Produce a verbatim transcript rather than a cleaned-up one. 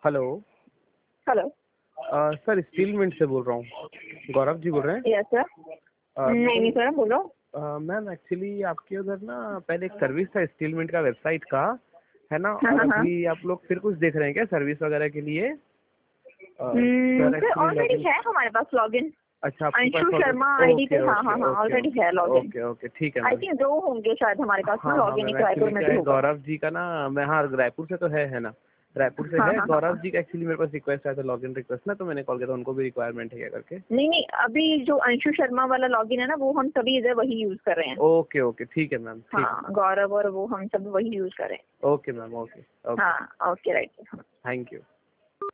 Hello. Hello. Uh, sir steel mint से बोल रहा हूँ। गौरव जी बोल रहे हैं? Yes sir. अ, नहीं नहीं सर, बोलो। अ, मैम एक्चुअली आपके उधर ना पहले एक सर्विस था स्टील मिंट का वेबसाइट का, है ना? हाँ और हाँ हाँ। अभी आप लोग फिर कुछ देख रहे हैं क्या सर्विस वगैरह के लिए? Uh, hmm, sir sir actually already login. है हमारे पास लॉगिन। अच्छा, आपके पास अंशु ऑलरेडी। शर्मा आईडी पे, ओके हाँ ओके हाँ हाँ, ओके ऑलरेडी है ओके लॉगिन। ओके ओके ठीक है आई मैम। थिंक दो होंगे शायद हमारे पास ना हाँ हाँ लॉगिन, मैम, एक रायपुर एक्चुअली में क्या भी है होगा। गौरव जी का ना, मैं हाँ रायपुर से तो है है ना, रायपुर से हाँ है हाँ हाँ। गौरव जी का। एक्चुअली मेरे पास रिक्वेस्ट आया था लॉगिन रिक्वेस्ट ना, तो मैंने कॉल किया था, उनको भी रिक्वायरमेंट है क्या करके। नहीं नहीं, अभी जो अंशु शर्मा वाला लॉगिन है ना, वो हम सभी इधर वही यूज कर रहे हैं। ओके ओके ठीक है मैम, ठीक हाँ, गौरव और वो हम सब वही यूज कर रहे है। ओके मैम, ओके हैं। ओके। हाँ ओके, राइट। Thank you.